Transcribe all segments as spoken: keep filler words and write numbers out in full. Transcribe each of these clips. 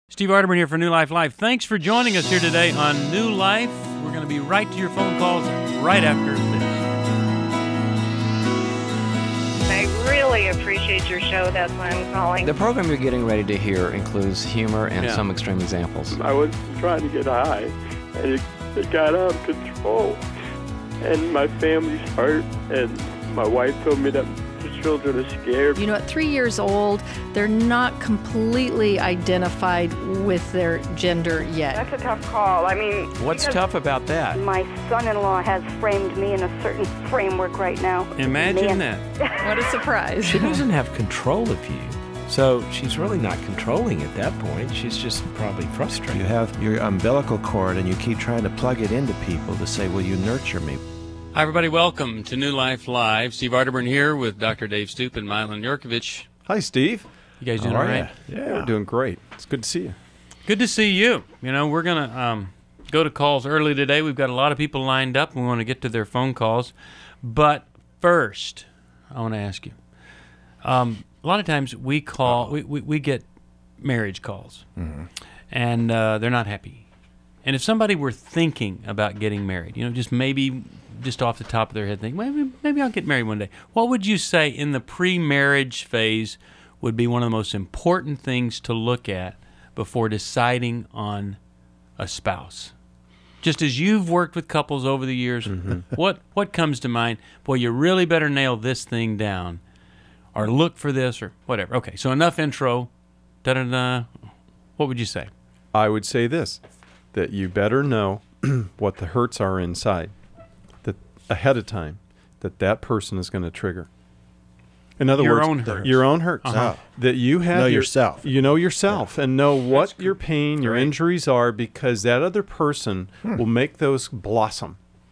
Steve Arterburn here for New Life Live. Thanks for joining us here today on New Life. We're going to be right to your phone calls right after this. I really appreciate your show. That's why I'm calling. The program you're getting ready to hear includes humor and Yeah. some extreme examples. I was trying to get high, and it, it got out of control. And my family's hurt, and my wife told me that the children are scared. You know, at three years old, they're not completely identified with their gender yet. That's a tough call. I mean, What's because tough about that? my son-in-law has framed me in a certain framework right now. Imagine Man. that. What a surprise. She doesn't have control of you. So she's really not controlling at that point. She's just probably frustrated. You have your umbilical cord and you keep trying to plug it into people to say, will you nurture me? Hi, everybody. Welcome to New Life Live. Steve Arterburn here with Doctor Dave Stoop and Milan Yurkovich. Hi, Steve. You guys doing How all are right? ya? Yeah, we're doing great. It's good to see you. Good to see you. You know, we're going to um, go to calls early today. We've got a lot of people lined up. We want to get to their phone calls. But first, I want to ask you. Um, a lot of times we call, we, we, we get marriage calls, Mm-hmm. and uh, they're not happy. And if somebody were thinking about getting married, you know, just maybe just off the top of their head think, maybe, maybe I'll get married one day. What would you say in the pre-marriage phase would be one of the most important things to look at before deciding on a spouse? Just as you've worked with couples over the years, what what comes to mind? Boy, you really better nail this thing down, or look for this, or whatever. Okay, so enough intro. Da-da-da. What would you say? I would say this, that you better know what the hurts are inside, that ahead of time, that that person is going to trigger. In other Your words, own hurts. your own hurts. Uh-huh. That you have Know your- yourself. You know yourself and know what your pain, your Great. injuries are, because that other person will make those blossom.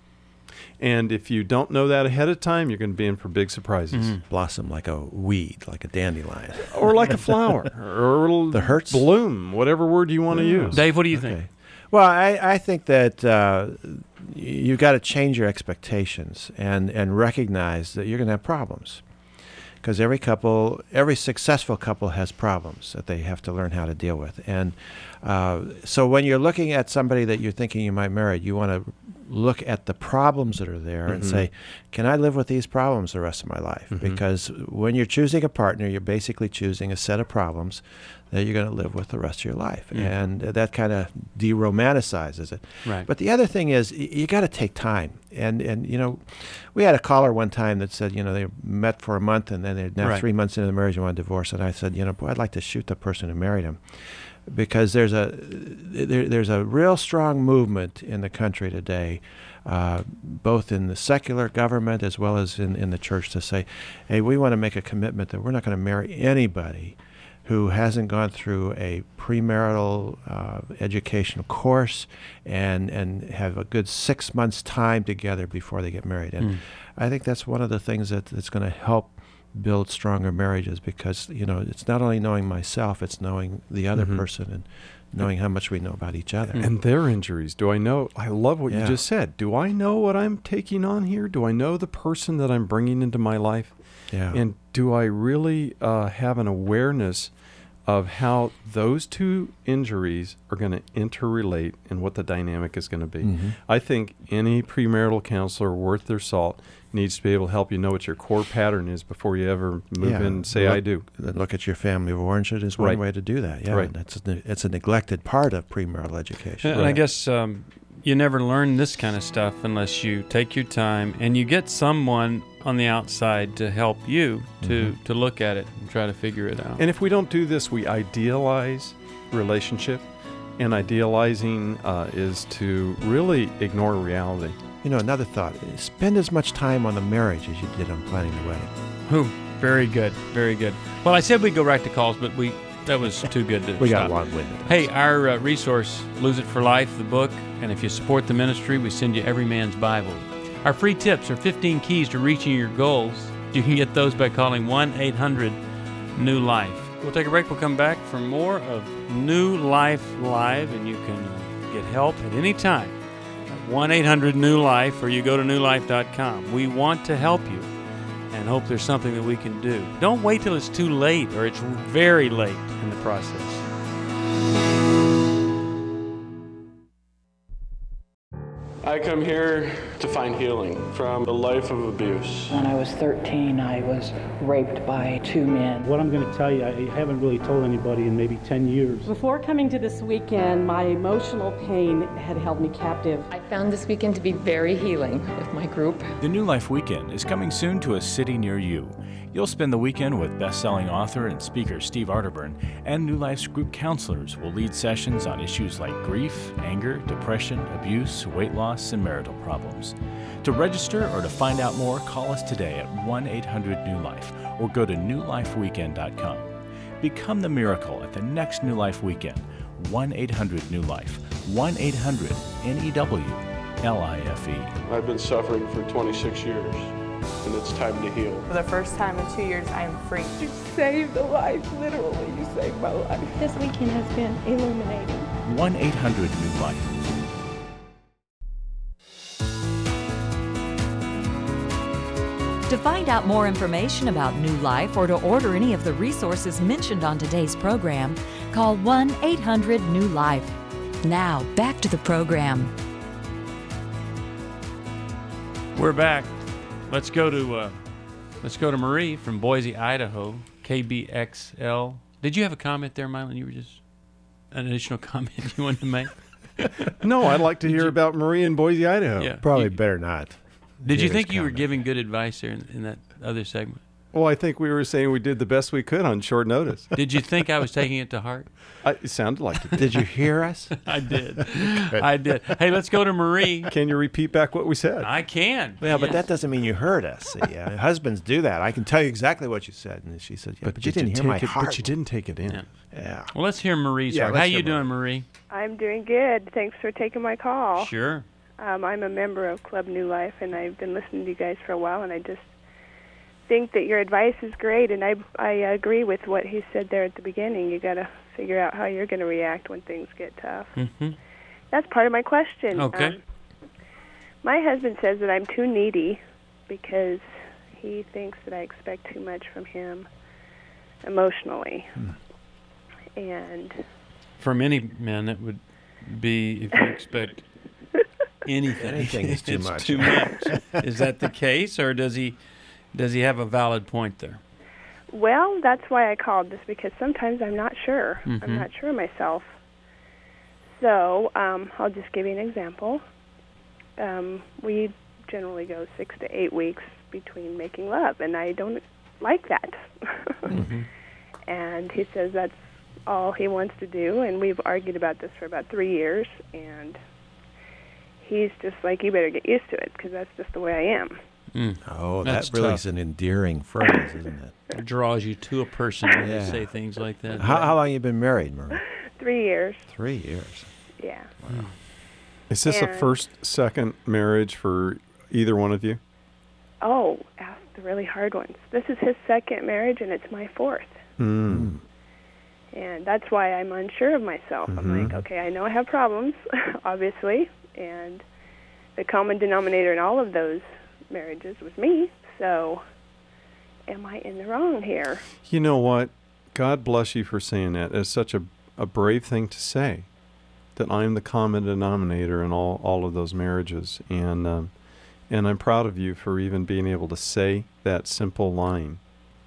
And if you don't know that ahead of time, you're going to be in for big surprises. Blossom like a weed, like a dandelion. Or like a flower, or it'll The hurts? bloom, whatever word you want to use. Dave, what do you Okay. think? Well, I, I think that uh, you've got to change your expectations and, and recognize that you're going to have problems. Because every couple, every successful couple has problems that they have to learn how to deal with. And uh, so when you're looking at somebody that you're thinking you might marry, you want to look at the problems that are there and say, can I live with these problems the rest of my life? Because when you're choosing a partner, you're basically choosing a set of problems that you're going to live with the rest of your life. And that kind of de-romanticizes it. Right. But the other thing is, y- you got to take time. And, and, you know, we had a caller one time that said, you know, they met for a month and then they're now Right. three months into the marriage and want a divorce. And I said, you know, boy, I'd like to shoot the person who married him. Because there's a there, there's a real strong movement in the country today, uh, both in the secular government as well as in, in the church, to say, hey, we want to make a commitment that we're not going to marry anybody who hasn't gone through a premarital uh, educational course and, and have a good six months time together before they get married. And Mm. I think that's one of the things that, that's going to help build stronger marriages, because, you know, it's not only knowing myself, it's knowing the other Mhm. person and knowing how much we know about each other. And their injuries. Do I know? I love what you Yeah. just said. Do I know what I'm taking on here? Do I know the person that I'm bringing into my life? Yeah. And do I really uh, have an awareness of how those two injuries are going to interrelate and what the dynamic is going to be? Mhm. I think any premarital counselor worth their salt needs to be able to help you know what your core pattern is before you ever move Yeah. in and say, Look- I do. Look at your family of origin is one Right. way to do that. Yeah, Right. that's a, it's a neglected part of premarital education. And I guess um, you never learn this kind of stuff unless you take your time and you get someone on the outside to help you to, to look at it and try to figure it out. And if we don't do this, we idealize relationship, and idealizing uh, is to really ignore reality. You know, another thought, spend as much time on the marriage as you did on planning the wedding. Whew, very good, very good. Well, I said we'd go right to calls, but we that was too good to We stop. got long-winded. Hey, our uh, resource, Lose It for Life, the book, and if you support the ministry, we send you Every Man's Bible. Our free tips are fifteen keys to reaching your goals. You can get those by calling one eight hundred new life. We'll take a break. We'll come back for more of New Life Live, and you can uh, get help at any time at one eight hundred new life, or you go to new life dot com. We want to help you and hope there's something that we can do. Don't wait till it's too late or it's very late in the process. I come here to find healing from a life of abuse. When I was thirteen, I was raped by two men. What I'm going to tell you, I haven't really told anybody in maybe ten years. Before coming to this weekend, my emotional pain had held me captive. I found this weekend to be very healing with my group. The New Life Weekend is coming soon to a city near you. You'll spend the weekend with best-selling author and speaker Steve Arterburn, and New Life's group counselors will lead sessions on issues like grief, anger, depression, abuse, weight loss, and marital problems. To register or to find out more, call us today at one eight hundred new life or go to new life weekend dot com. Become the miracle at the next New Life Weekend. one eight hundred new life. one eight hundred N E W L I F E. I've been suffering for twenty-six years, and it's time to heal. For the first time in two years, I am free. You saved a life, literally. You saved my life. This weekend has been illuminating. one eight hundred new life. To find out more information about New Life or to order any of the resources mentioned on today's program, call one eight hundred new life. Now, back to the program. We're back. Let's go to uh, let's go to Marie from Boise, Idaho, K B X L. Did you have a comment there, Mylon? You were just an additional comment you wanted to make? No, I'd like to hear you, about Marie in Boise, Idaho. Yeah. Probably you, better not. Did you think you were giving good advice there in, in that other segment? Well, I think we were saying we did the best we could on short notice. Did you think I was taking it to heart? I, it sounded like it. Did you hear us? I did. I did. Hey, let's go to Marie. Can you repeat back what we said? I can. Yeah, yes. But that doesn't mean you heard us. See, uh, husbands do that. I can tell you exactly what you said. And she said, yeah, but, but you didn't hear my it, heart. But you didn't take it in. Yeah. yeah. Well, let's hear Marie's yeah, heart. How you doing, Marie? I'm doing good. Thanks for taking my call. Sure. Um, I'm a member of Club New Life, and I've been listening to you guys for a while, and I just think that your advice is great, and I I agree with what he said there at the beginning. You got to figure out how you're going to react when things get tough. Mm-hmm. That's part of my question. Okay. Um, my husband says that I'm too needy because he thinks that I expect too much from him emotionally. Hmm. And from any man, that would be if you expect anything. Anything is too it's much. Too much. Is that the case, or does he does he have a valid point there? Well, that's why I called this, because sometimes I'm not sure. Mm-hmm. I'm not sure myself. So um, I'll just give you an example. Um, we generally go six to eight weeks between making love, and I don't like that. Mm-hmm. And he says that's all he wants to do, and we've argued about this for about three years, and he's just like, you better get used to it, because that's just the way I am. Mm. Oh, that's that really tough. is an endearing phrase, isn't it? It draws you to a person when yeah. you say things like that. How, how long have you been married, Marie? Three years. Three years. Yeah. Wow. Is this and a first, second marriage for either one of you? Oh, ask the really hard ones. This is his second marriage, and it's my fourth. Mm. And that's why I'm unsure of myself. Mm-hmm. I'm like, okay, I know I have problems, obviously, and the common denominator in all of those marriages was me, so am I in the wrong here? You know what? God bless you for saying that. It's such a, a brave thing to say, that I'm the common denominator in all, all of those marriages. And, um, and I'm proud of you for even being able to say that simple line.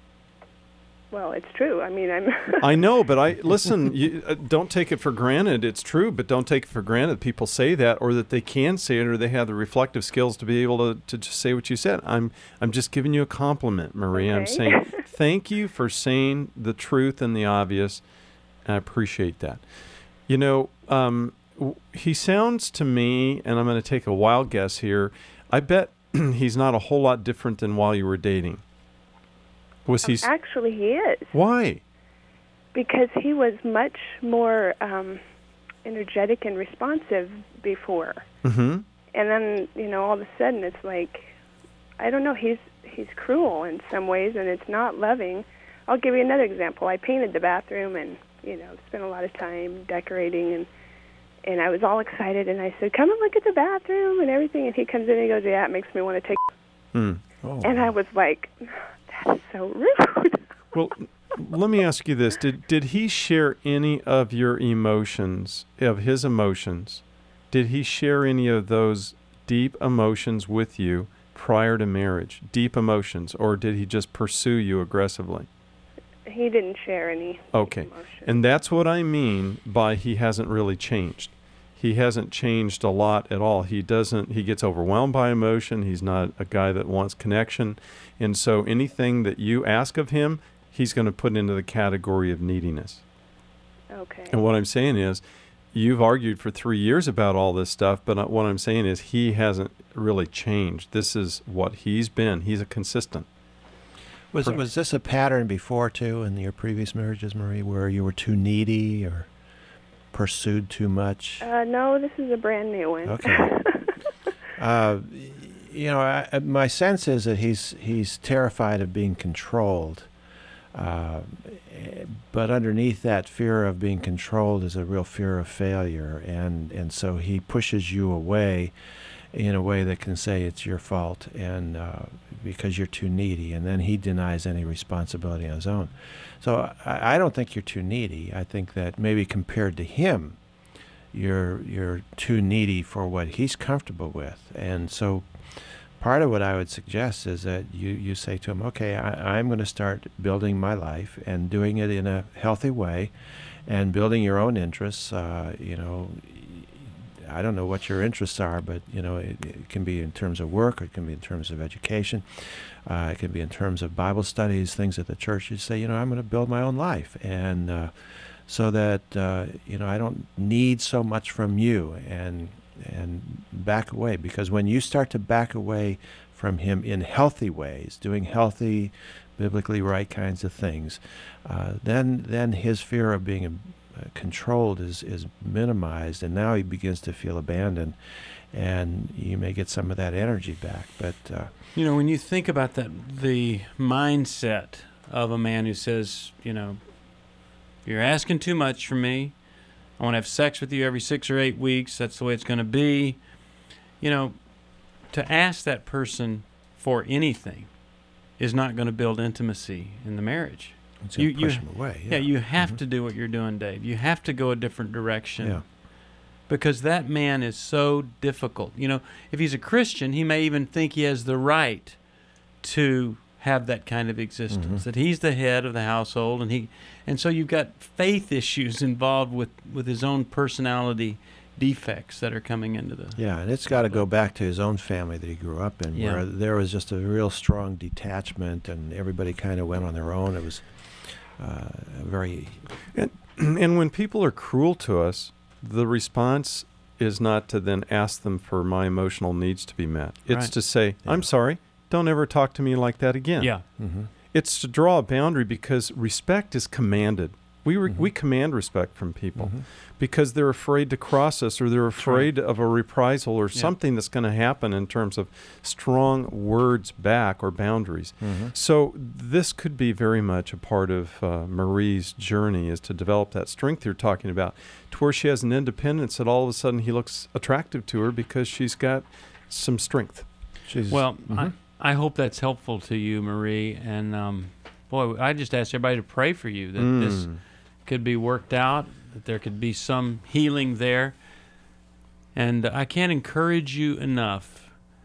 Well, it's true. I mean, I'm... I know, but I listen, you, uh, don't take it for granted. It's true, but don't take it for granted people say that, or that they can say it, or they have the reflective skills to be able to, to just say what you said. I'm I'm just giving you a compliment, Marie. Okay. I'm saying thank you for saying the truth and the obvious. I appreciate that. You know, um, w- he sounds to me, and I'm going to take a wild guess here, I bet he's not a whole lot different than while you were dating. Was he? Um, actually, he is. Why? Because he was much more um, energetic and responsive before. Mm-hmm. And then, you know, all of a sudden it's like, I don't know, he's he's cruel in some ways, and it's not loving. I'll give you another example. I painted the bathroom and, you know, spent a lot of time decorating, and and I was all excited, and I said, come and look at the bathroom and everything. And he comes in and he goes, yeah, it makes me want to take Mm. Oh. And I was like, that's so rude. Well, let me ask you this. Did did he share any of your emotions, of his emotions? Did he share any of those deep emotions with you prior to marriage? Deep emotions, or did he just pursue you aggressively? He didn't share any Okay. emotions. And that's what I mean by he hasn't really changed. He hasn't changed a lot at all. He doesn't, he gets overwhelmed by emotion. He's not a guy that wants connection. And so anything that you ask of him, he's going to put into the category of neediness. Okay. And what I'm saying is, you've argued for three years about all this stuff, but what I'm saying is he hasn't really changed. This is what he's been. He's a consistent. Was Per- was this a pattern before, too, in your previous marriages, Marie, where you were too needy or pursued too much? Uh, no, this is a brand new one. Okay. uh, you know, I, my sense is that he's he's terrified of being controlled. Uh, but underneath that fear of being controlled is a real fear of failure, and, and so he pushes you away in a way that can say it's your fault, and uh, because you're too needy, and then he denies any responsibility on his own. So I, I don't think you're too needy. I think that maybe compared to him, you're you're too needy for what he's comfortable with, and so part of what I would suggest is that you, you say to him, okay, I, I'm going to start building my life and doing it in a healthy way and building your own interests. Uh, you know, I don't know what your interests are, but, you know, it, it can be in terms of work, or it can be in terms of education. Uh, it can be in terms of Bible studies, things at the church. You say, you know, I'm going to build my own life. And uh, so that, uh, you know, I don't need so much from you. And and back away, because when you start to back away from him in healthy ways, doing healthy, biblically right kinds of things, uh, then then his fear of being uh, controlled is, is minimized, and now he begins to feel abandoned, and you may get some of that energy back. But uh, you know, when you think about that, the mindset of a man who says, you know, you're asking too much from me, I want to have sex with you every six or eight weeks. That's the way it's going to be. You know, to ask that person for anything is not going to build intimacy in the marriage. It's going to push him away. Yeah, Yeah, you have mm-hmm. to do what you're doing, Dave. You have to go a different direction. Yeah. Because that man is so difficult. You know, if he's a Christian, he may even think he has the right to have that kind of existence, mm-hmm. that he's the head of the household, and he, and so you've got faith issues involved with, with his own personality defects that are coming into the... Yeah, and it's got to go back to his own family that he grew up in, Yeah. where there was just a real strong detachment, and everybody kind of went on their own. It was uh, very... And, and when people are cruel to us, the response is not to then ask them for my emotional needs to be met. It's Right. to say, Yeah. I'm sorry, don't ever talk to me like that again. Yeah. Mm-hmm. It's to draw a boundary, because respect is commanded. We re- Mm-hmm. we command respect from people Mm-hmm. because they're afraid to cross us, or they're afraid of a reprisal, or Yeah. something that's going to happen in terms of strong words back or boundaries. Mm-hmm. So this could be very much a part of uh, Marie's journey, is to develop that strength you're talking about, to where she has an independence that all of a sudden he looks attractive to her because she's got some strength. She's, Well, mm-hmm. I, I hope that's helpful to you, Marie. And, um, boy, I just ask everybody to pray for you, that Mm. this could be worked out, that there could be some healing there. And I can't encourage you enough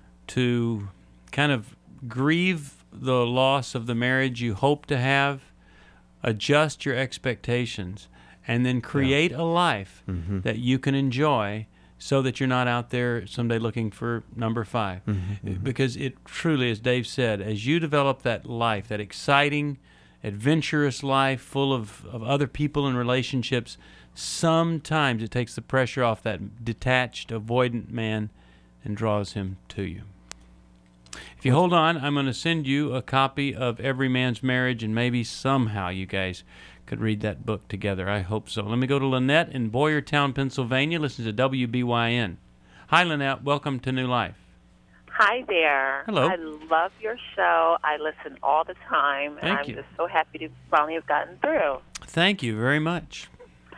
to kind of grieve the loss of the marriage you hope to have, adjust your expectations, and then create a life Mm-hmm. that you can enjoy, so that you're not out there someday looking for number five. Mm-hmm. Because it truly, as Dave said, as you develop that life, that exciting, adventurous life full of, of other people and relationships, sometimes it takes the pressure off that detached, avoidant man and draws him to you. If you hold on, I'm going to send you a copy of Every Man's Marriage, and maybe somehow you guys could read that book together. I hope so. Let me go to Lynette in Boyertown, Pennsylvania. Listen to W B Y N. Hi, Lynette. Welcome to New Life. Hi there. Hello. I love your show. I listen all the time, and Thank I'm you. just so happy to finally have gotten through. Thank you very much.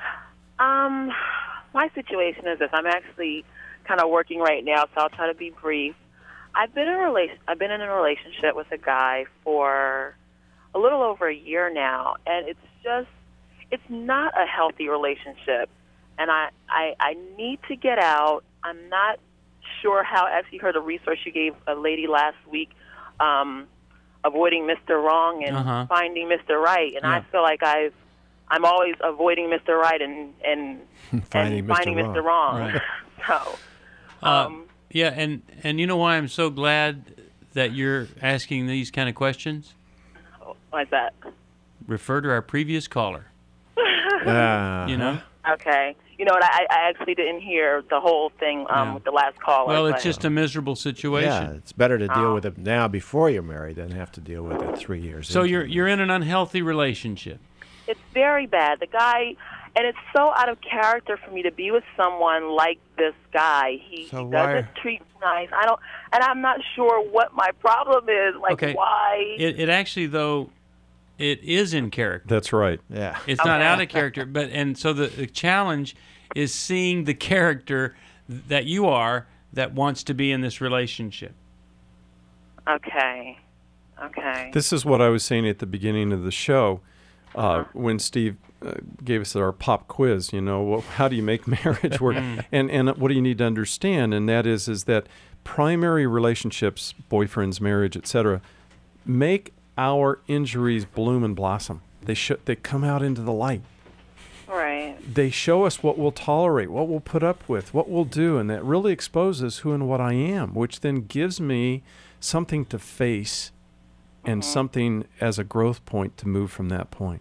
Um, my situation is this. I'm actually kind of working right now, so I'll try to be brief. I've been in a relation. I've been in a relationship with a guy for a little over a year now, and it's just it's not a healthy relationship. And I I, I need to get out. I'm not sure how. Actually, heard a resource you gave a lady last week, um, avoiding Mister Wrong and Uh-huh. finding Mister Right, and Yeah. I feel like I've I'm always avoiding Mister Right and and Finding and Mister finding Wrong. Mister Wrong. Right. So, Uh, yeah, and, and you know why I'm so glad that you're asking these kind of questions? why's that? Refer to our previous caller. Uh, You know? Okay. You know what? I, I actually didn't hear the whole thing um, Yeah. with the last caller. Well, it's but- just a miserable situation. Yeah, it's better to deal Oh. with it now before you're married than have to deal with it three years. So into you're it. you're in an unhealthy relationship. It's very bad. The guy, and it's so out of character for me to be with someone like this guy. He, So he why- doesn't treat me nice. I don't, and I'm not sure what my problem is. Like, Okay. why? It, it actually, though, it is in character. That's right. Yeah. It's not Okay. out of character, but and so the, the challenge is seeing the character that you are that wants to be in this relationship. Okay. Okay. This is what I was saying at the beginning of the show uh, when Steve uh, gave us our pop quiz. You know, well, how do you make marriage work? and and what do you need to understand? And that is is that primary relationships, boyfriends, marriage, et cetera, make our injuries bloom and blossom. They sh- they come out into the light. Right. They show us what we'll tolerate, what we'll put up with, what we'll do, and that really exposes who and what I am, which then gives me something to face and something as a growth point to move from that point.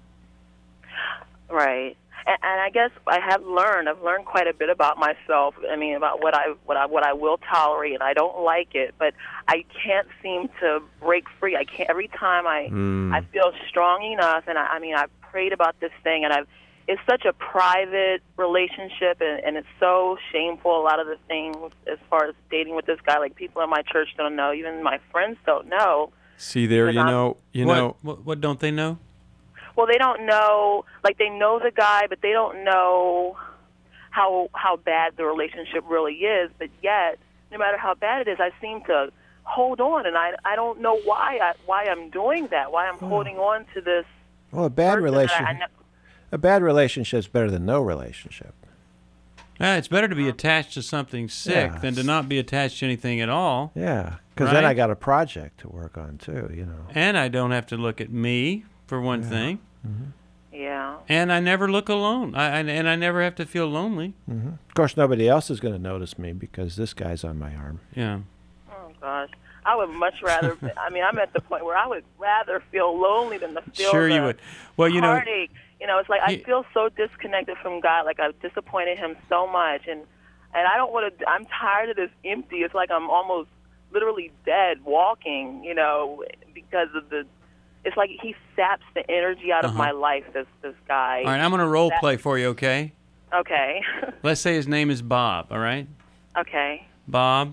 Right. And, and I guess I have learned. I've learned quite a bit about myself. I mean, about what I what I what I will tolerate, and I don't like it. But I can't seem to break free. I can't. Every time I Mm. I feel strong enough, and I, I mean, I've prayed about this thing, and I've. It's such a private relationship, and, and it's so shameful. A lot of the things, as far as dating with this guy, like people in my church don't know, even my friends don't know. See there, you Because I'm- know, you what, know, what, what don't they know? Well, they don't know, like they know the guy, but they don't know how how bad the relationship really is. But yet, no matter how bad it is, I seem to hold on, and I I don't know why I why I'm doing that. Why I'm holding on to this. Well, a bad person that I- relation, I know- a bad relationship is better than no relationship. Ah, it's better to be attached to something sick Yeah. than to not be attached to anything at all. Yeah, because then I Right? got a project to work on too. You know. And I don't have to look at me, for one thing. Yeah. And I never look alone. I, I and I never have to feel lonely. hmm Of course, nobody else is going to notice me because this guy's on my arm. Yeah. Oh gosh, I would much rather. I mean, I'm at the point where I would rather feel lonely than to feel Sure the you would. Well, you know, heartache. You know, it's like I He- feel so disconnected from God. Like I've disappointed Him so much, and and I don't want to. I'm tired of this empty. It's like I'm almost literally dead walking. You know, because of the. It's like he saps the energy out of Uh-huh. my life. This this guy. all right, I'm going to role That- play for you, okay? Okay. Let's say his name is Bob, all right? Okay. Bob,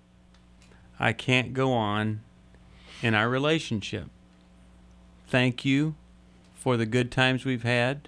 I can't go on in our relationship. Thank you for the good times we've had,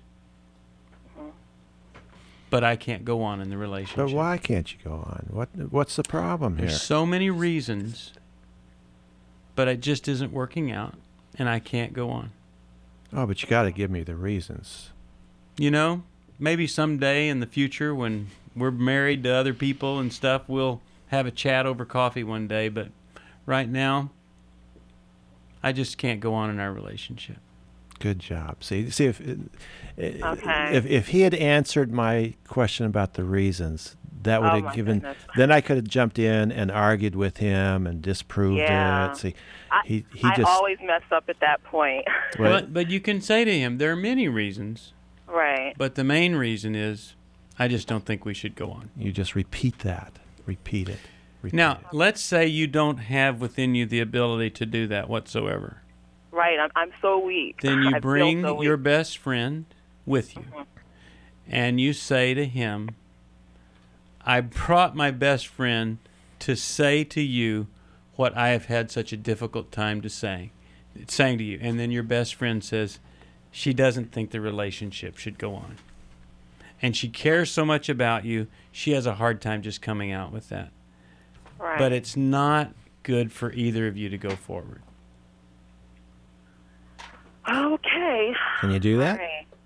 but I can't go on in the relationship. But why can't you go on? What What's the problem here? There's so many reasons, but it just isn't working out, and I can't go on. Oh, but you got to give me the reasons. You know, maybe someday in the future when we're married to other people and stuff, we'll have a chat over coffee one day, but right now, I just can't go on in our relationship. Good job. See, see if Okay. if if he had answered my question about the reasons, that would Oh, have my given. goodness. Then I could have jumped in and argued with him and disproved Yeah. it. See, I, he he I just always mess up at that point. Well, But, but you can say to him, there are many reasons, Right. but the main reason is, I just don't think we should go on. you just repeat that. Repeat it. Repeat Now, it. let's say you don't have within you the ability to do that whatsoever. Right. I'm I'm so weak. Then I you feel bring so weak. your best friend with you, and you say to him, I brought my best friend to say to you what I have had such a difficult time to say, saying to you. And then your best friend says, she doesn't think the relationship should go on. And she cares so much about you, she has a hard time just coming out with that. Right. But it's not good for either of you to go forward. Okay. Can you do that? Right.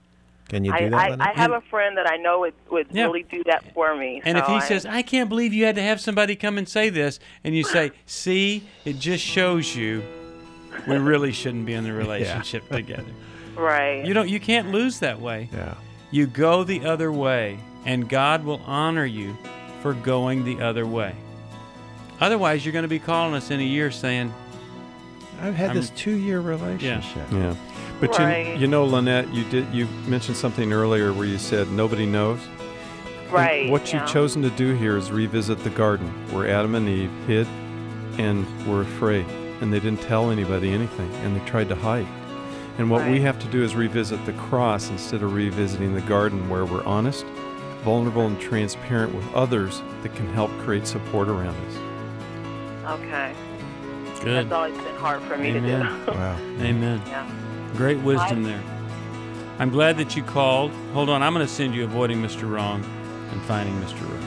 Can you I, do that? I, Lynette? I have a friend that I know would, would Yeah. really do that for me. And so if he I, says, I can't believe you had to have somebody come and say this, and you say, see, it just shows you we really shouldn't be in the relationship together. Right. You don't. You can't lose that way. Yeah. You go the other way, and God will honor you for going the other way. Otherwise, you're going to be calling us in a year saying, I've had I'm- this two-year relationship. Yeah. But Right. you, you know, Lynette, you did you mentioned something earlier where you said nobody knows. And Right, what yeah. you've chosen to do here is revisit the garden where Adam and Eve hid and were afraid, and they didn't tell anybody anything, and they tried to hide. And what we Right. have to do is revisit the cross instead of revisiting the garden where we're honest, vulnerable, and transparent with others that can help create support around us. Okay. good. That's always been hard for me Amen. to do. Wow. Amen. Yeah. Great wisdom I- there. I'm glad that you called. Hold on, I'm going to send you Avoiding Mister Wrong and Finding Mister Right.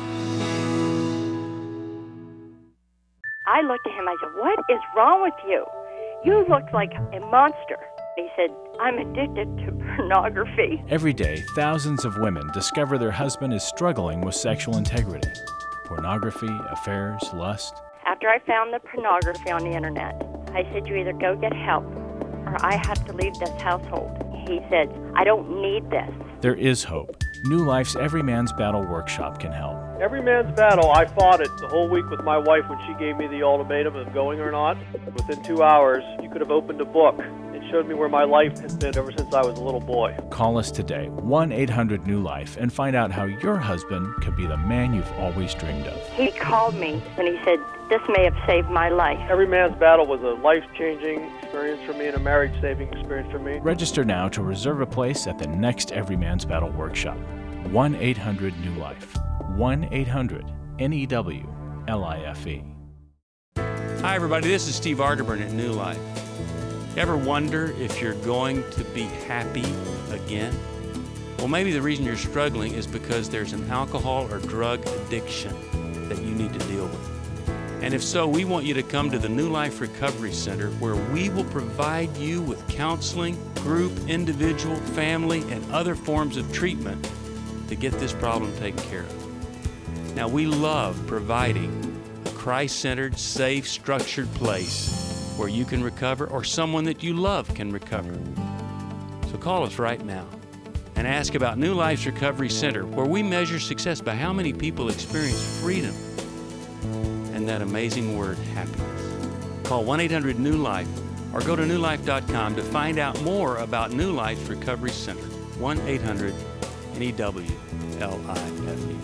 I looked at him. I said, "What is wrong with you? You look like a monster." He said, "I'm addicted to pornography." Every day, thousands of women discover their husband is struggling with sexual integrity. Pornography, affairs, lust. After I found the pornography on the internet, I said, "You either go get help or I have to leave this household." He said, "I don't need this." There is hope. New Life's Every Man's Battle workshop can help. Every man's battle, I fought it the whole week with my wife when she gave me the ultimatum of going or not. Within two hours, you could have opened a book and showed me where my life has been ever since I was a little boy. Call us today, one eight hundred new life, and find out how your husband could be the man you've always dreamed of. He called me and he said, "This may have saved my life." Every man's battle was a life-changing experience for me and a marriage-saving experience for me. Register now to reserve a place at the next Every Man's Battle workshop. one eight hundred new life. one eight hundred N E W L I F E. Hi, everybody. This is Steve Arterburn at New Life. Ever wonder if you're going to be happy again? Well, maybe the reason you're struggling is because there's an alcohol or drug addiction that you need to deal with. And if so, we want you to come to the New Life Recovery Center, where we will provide you with counseling, group, individual, family, and other forms of treatment to get this problem taken care of. Now, we love providing a Christ-centered, safe, structured place where you can recover or someone that you love can recover. So call us right now and ask about New Life's Recovery Center, where we measure success by how many people experience freedom and that amazing word, happiness. Call one eight hundred new life or go to new life dot com to find out more about New Life's Recovery Center. one eight hundred N E W L I F E.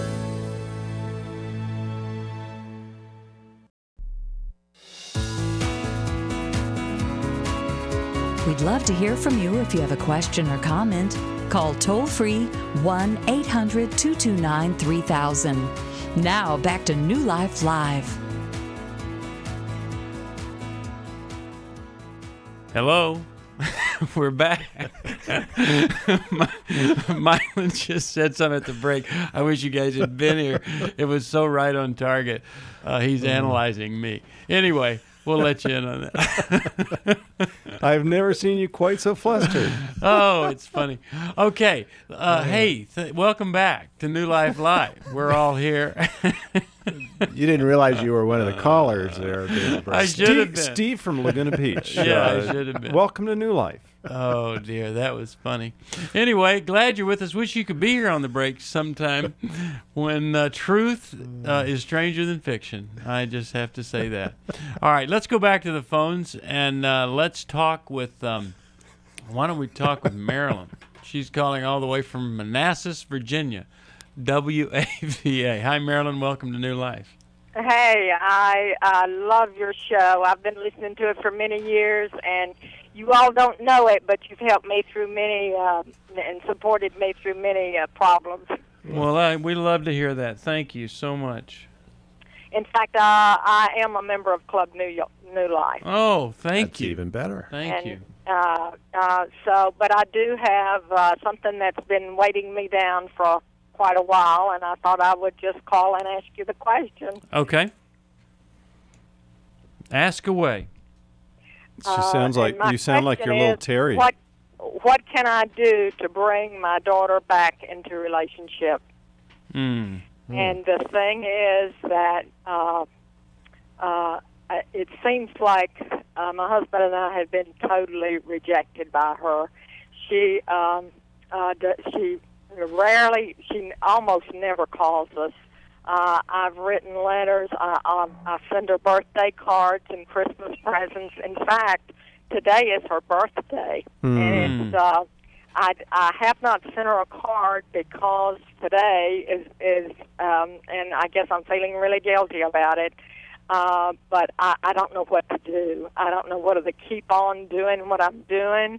We'd love to hear from you if you have a question or comment. Call toll-free one eight hundred two two nine three thousand. Now back to New Life Live. Hello. We're back. My, Mylan just said something at the break. I wish you guys had been here. It was so right on target. Uh, he's analyzing me. Anyway, we'll let you in on that. I've never seen you quite so flustered. Oh, it's funny. Okay. Uh, hey, th- welcome back to New Life Live. We're all here. You didn't realize you were one of the callers there. I should have been. Steve from Laguna Beach. Yeah, Uh, I should have been. Welcome to New Life. Oh, dear. That was funny. Anyway, glad you're with us. Wish you could be here on the break sometime when uh, truth uh, is stranger than fiction. I just have to say that. All right, let's go back to the phones and uh, let's talk with, um, why don't we talk with Marilyn? She's calling all the way from Manassas, Virginia, W A V A. Hi, Marilyn. Welcome to New Life. Hey, I I love your show. I've been listening to it for many years, and you all don't know it, but you've helped me through many uh, and supported me through many uh, problems. Well, I, we love to hear that. Thank you so much. In fact, uh, I am a member of Club New York, New Life. Oh, thank That's you. even better. Thank and, you. Uh, uh, so, but I do have uh, something that's been weighting me down for quite a while, and I thought I would just call and ask you the question. Okay. Ask away. She sounds Uh, like and my you sound like your question little is, Terry. What what can I do to bring my daughter back into relationship? Mm. And the thing is that uh, uh, it seems like uh, my husband and I have been totally rejected by her. She um, uh, she rarely, she almost never calls us. Uh, I've written letters. I, I, I send her birthday cards and Christmas presents. In fact, today is her birthday, Mm. and it's. Uh, I, I have not sent her a card because today is is, um, and I guess I'm feeling really guilty about it. Uh, but I, I don't know what to do. I don't know whether to keep on doing what I'm doing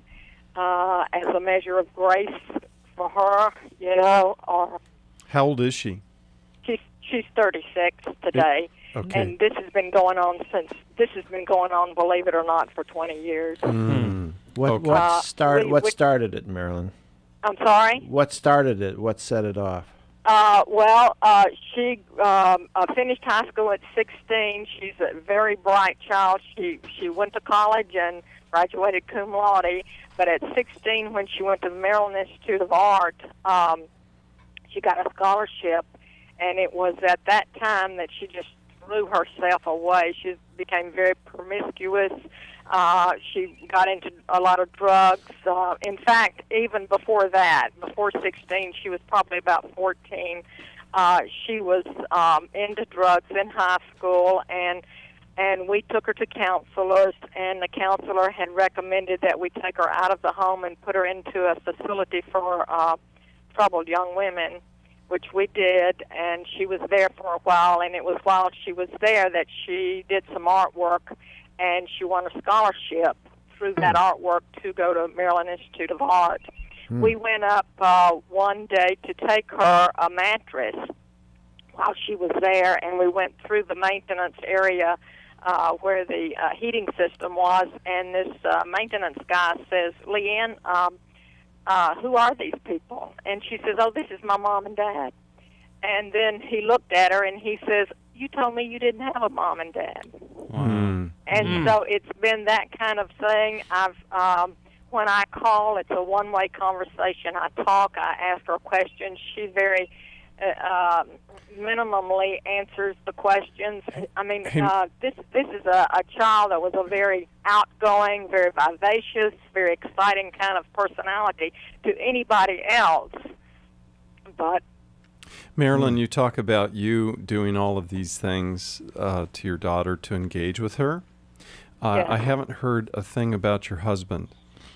uh, as a measure of grace for her, you know, or How old is she? she's she's thirty-six today, okay. and this has been going on since this has been going on, believe it or not, for twenty years. Mm. What Okay. what Uh, start we- what we- started it, Marilyn? I'm sorry. What started it? What set it off? Uh, well, uh, she um, uh, finished high school at sixteen. She's a very bright child. She she went to college and graduated cum laude. But at sixteen, when she went to the Maryland Institute of Art, um, she got a scholarship, and it was at that time that she just threw herself away. She became very promiscuous. Uh, she got into a lot of drugs. Uh, in fact, even before that, before sixteen, she was probably about fourteen. Uh, she was um, into drugs in high school, and and we took her to counselors, and the counselor had recommended that we take her out of the home and put her into a facility for uh, troubled young women, which we did, and she was there for a while, and it was while she was there that she did some artwork, and she won a scholarship through that artwork to go to Maryland Institute of Art. Hmm. We went up uh, one day to take her a mattress while she was there, and we went through the maintenance area uh, where the uh, heating system was, and this uh, maintenance guy says, Leanne, um, uh, who are these people? And she says, oh, this is my mom and dad. And then he looked at her, and he says, you told me you didn't have a mom and dad. Mm. And Mm. so it's been that kind of thing. I've um, when I call, it's a one-way conversation. I talk, I ask her questions. She very uh, um, minimally answers the questions. I mean, Hey- uh, this this is a, a child that was a very outgoing, very vivacious, very exciting kind of personality to anybody else. But Marilyn, you talk about you doing all of these things uh, to your daughter to engage with her. Uh, Yes. I haven't heard a thing about your husband.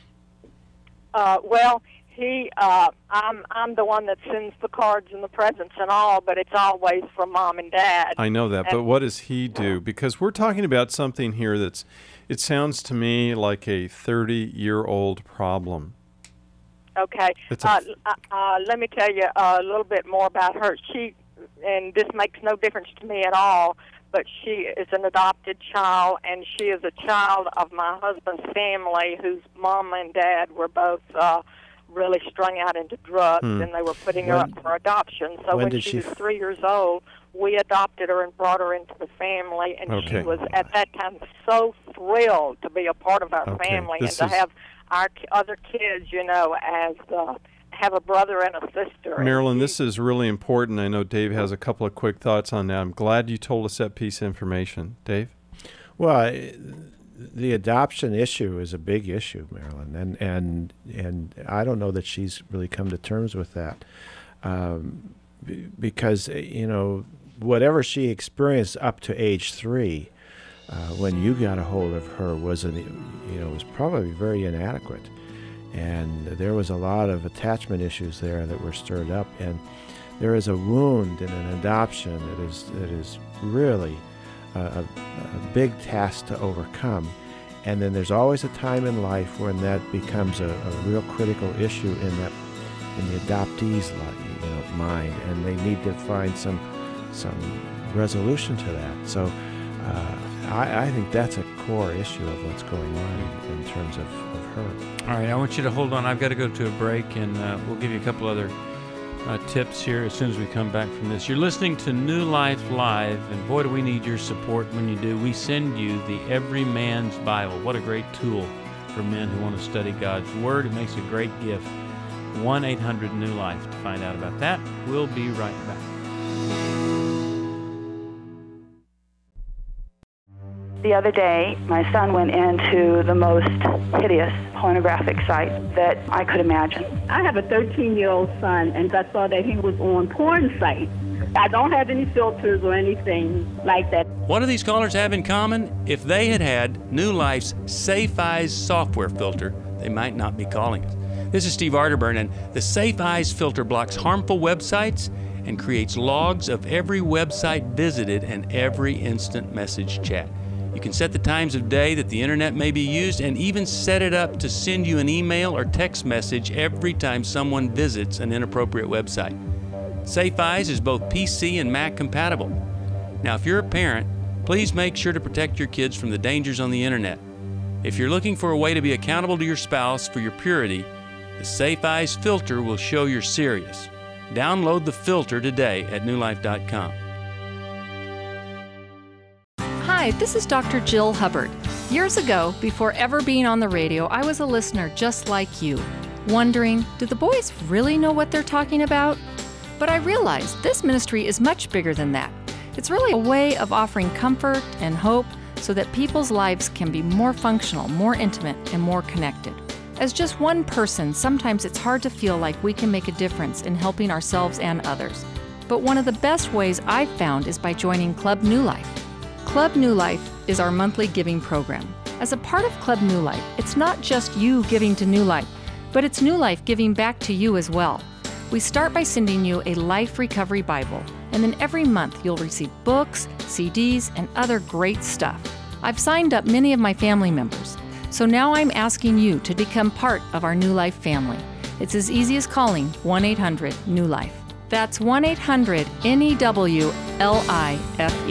Uh, well, he, uh, I'm, I'm the one that sends the cards and the presents and all, but it's always from mom and dad. I know that, but And- what does he do? Because we're talking about something here that's, it sounds to me like a thirty-year-old problem. Okay. It's a Uh, f- uh, uh, let me tell you a little bit more about her. She, and this makes no difference to me at all, but she is an adopted child, and she is a child of my husband's family, whose mom and dad were both uh, really strung out into drugs, Hmm. and they were putting her When- up for adoption. So when when, did she, she was f- three years old, we adopted her and brought her into the family, and Okay. she was at that time so thrilled to be a part of our Okay, family and this to is- have our ki- other kids, you know, as uh, have a brother and a sister. And Marilyn, this is really important. I know Dave has a couple of quick thoughts on that. I'm glad you told us that piece of information. Dave? Well, I- the adoption issue is a big issue, Marilyn, and and and I don't know that she's really come to terms with that, um, b- because uh, you know whatever she experienced up to age three, uh, when you got a hold of her, was an, you know was probably very inadequate, and there was a lot of attachment issues there that were stirred up, and there is a wound in an adoption that is that is really a, a, a big task to overcome. And then there's always a time in life when that becomes a, a real critical issue in that in the adoptee's li- you know mind, and they need to find some some resolution to that. So uh, I, I think that's a core issue of what's going on in, in terms of, of her. All right, I want you to hold on. I've got to go to a break, and uh, we'll give you a couple other uh, tips here as soon as we come back from this. You're listening to New Life Live, and boy, do we need your support when you do. We send you the Every Man's Bible. What a great tool for men who want to study God's Word. It makes a great gift. one eight hundred new life to find out about that. We'll be right back. The other day, my son went into the most hideous pornographic site that I could imagine. I have a thirteen-year-old son, and I saw that he was on porn sites. I don't have any filters or anything like that. What do these callers have in common? If they had had New Life's Safe Eyes software filter, they might not be calling us. This is Steve Arterburn, and the Safe Eyes filter blocks harmful websites and creates logs of every website visited and every instant message chat. You can set the times of day that the internet may be used and even set it up to send you an email or text message every time someone visits an inappropriate website. Safe Eyes is both P C and Mac compatible. Now, if you're a parent, please make sure to protect your kids from the dangers on the internet. If you're looking for a way to be accountable to your spouse for your purity, the Safe Eyes filter will show you're serious. Download the filter today at new life dot com. Hi, this is Doctor Jill Hubbard. Years ago, before ever being on the radio, I was a listener just like you, wondering, do the boys really know what they're talking about? But I realized this ministry is much bigger than that. It's really a way of offering comfort and hope so that people's lives can be more functional, more intimate, and more connected. As just one person, sometimes it's hard to feel like we can make a difference in helping ourselves and others. But one of the best ways I've found is by joining Club New Life. Club New Life is our monthly giving program. As a part of Club New Life, it's not just you giving to New Life, but it's New Life giving back to you as well. We start by sending you a Life Recovery Bible, and then every month you'll receive books, C Ds, and other great stuff. I've signed up many of my family members, so now I'm asking you to become part of our New Life family. It's as easy as calling one eight hundred new life. That's one eight hundred N E W L I F E.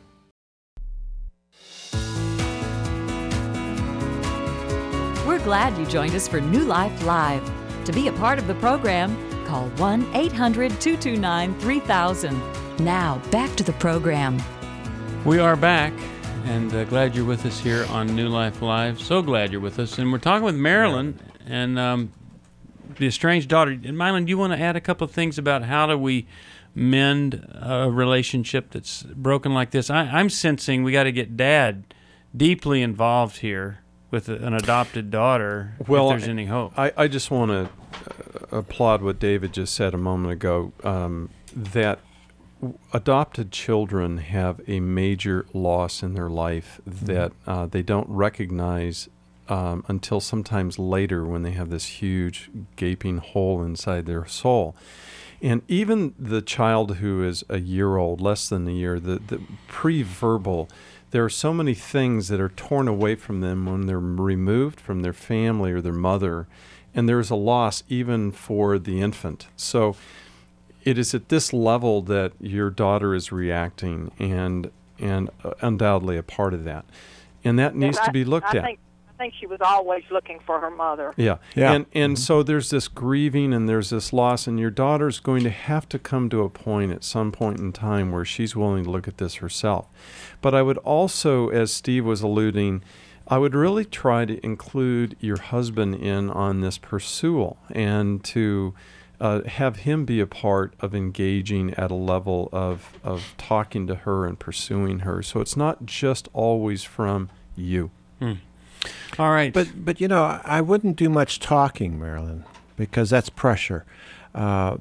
We're glad you joined us for New Life Live. To be a part of the program, call one eight hundred two two nine three thousand. Now, back to the program. We are back, and uh, glad you're with us here on New Life Live. So glad you're with us. And we're talking with Marilyn and um, the estranged daughter. And Marilyn, do you want to add a couple of things about how do we mend a relationship that's broken like this? I, I'm sensing we got to get Dad deeply involved here with an adopted daughter, well, if there's any hope. I, I just want to uh, applaud what David just said a moment ago, um, that w- adopted children have a major loss in their life that uh, they don't recognize um, until sometimes later when they have this huge gaping hole inside their soul. And even the child who is a year old, less than a year, the, the pre-verbal, there are so many things that are torn away from them when they're removed from their family or their mother, and there's a loss even for the infant. So it is at this level that your daughter is reacting, and and uh, undoubtedly a part of that. And that needs Yes, to be I- looked I at. Think, I think she was always looking for her mother. Yeah. Yeah. And and so there's this grieving and there's this loss, and your daughter's going to have to come to a point at some point in time where she's willing to look at this herself. But I would also, as Steve was alluding, I would really try to include your husband in on this pursuit and to uh, have him be a part of engaging at a level of, of talking to her and pursuing her. So it's not just always from you. Hmm. All right. But, but you know, I wouldn't do much talking, Marilyn, because that's pressure. Uh,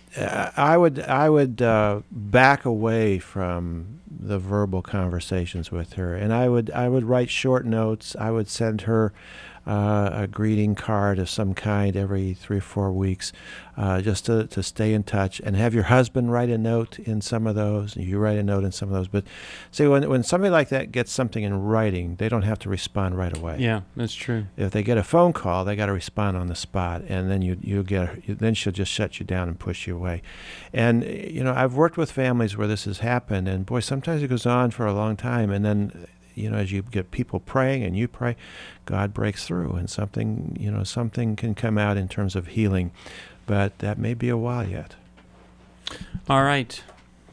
I would I would uh, back away from the verbal conversations with her, and I would I would write short notes. I would send her uh, a greeting card of some kind every three or four weeks, uh, just to, to stay in touch, and have your husband write a note in some of those, and you write a note in some of those. But see, when when somebody like that gets something in writing, they don't have to respond right away. Yeah, that's true. If they get a phone call, they got to respond on the spot, and then you you get then she'll just shut you down and push you away. And you know, I've worked with families where this has happened, and boy, sometimes it goes on for a long time, and then you know, as you get people praying and you pray, God breaks through, and something you know something can come out in terms of healing, but that may be a while yet. All right.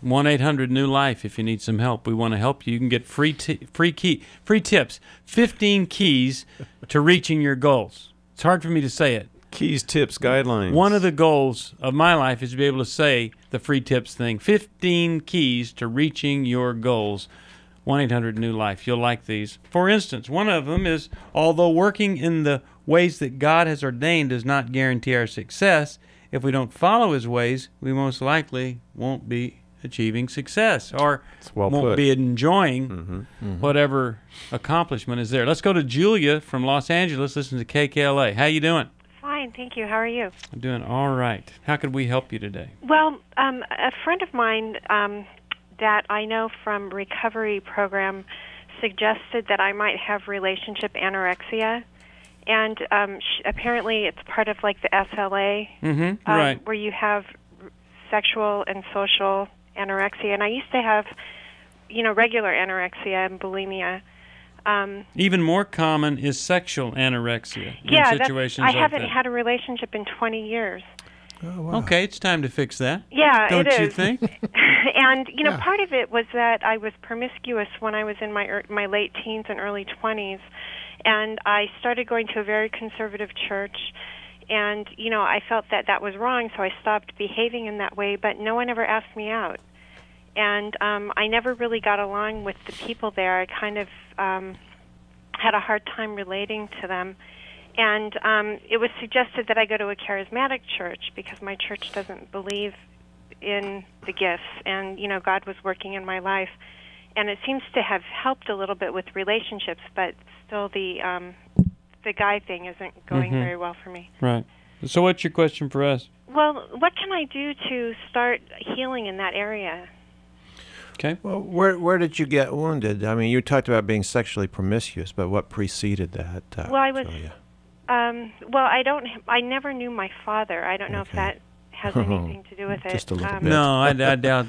one eight hundred new life if you need some help. We want to help you. You can get free t- free key free tips, fifteen keys to reaching your goals. It's hard for me to say it. Keys, tips, guidelines. One of the goals of my life is to be able to say the free tips thing. fifteen keys to reaching your goals. one eight hundred new life. You'll like these. For instance, one of them is, although working in the ways that God has ordained does not guarantee our success, if we don't follow his ways, we most likely won't be achieving success or well won't put. be enjoying Mm-hmm. Mm-hmm. whatever accomplishment is there. Let's go to Julia from Los Angeles. Listen to K K L A. How you doing? Fine, thank you. How are you? I'm doing all right. How could we help you today? Well, um, a friend of mine um, that I know from recovery program suggested that I might have relationship anorexia, and um, sh- apparently it's part of like the S L A, Mm-hmm. um, Right. where you have r- sexual and social anorexia. And I used to have, you know, regular anorexia and bulimia. Um, Even more common is sexual anorexia yeah, in that's, situations I like haven't that. had a relationship in twenty years. Oh, wow. Okay, it's time to fix that. Yeah, Don't it you is. think? And you know, Yeah. part of it was that I was promiscuous when I was in my er, my late teens and early twenties, and I started going to a very conservative church, and you know, I felt that that was wrong, so I stopped behaving in that way. But no one ever asked me out, and um, I never really got along with the people there. I kind of um, had a hard time relating to them. And um, it was suggested that I go to a charismatic church because my church doesn't believe in the gifts, and you know, God was working in my life, and it seems to have helped a little bit with relationships, but still the um, the guy thing isn't going Mhm. very well for me. Right. So what's your question for us? Well, what can I do to start healing in that area? Okay. Well, where where did you get wounded? I mean, you talked about being sexually promiscuous, but what preceded that? Uh, Well, I was. Julia? Um, well, I don't. I never knew my father. I don't know if that has anything to do with it. Just a little um, bit. No, I, I doubt.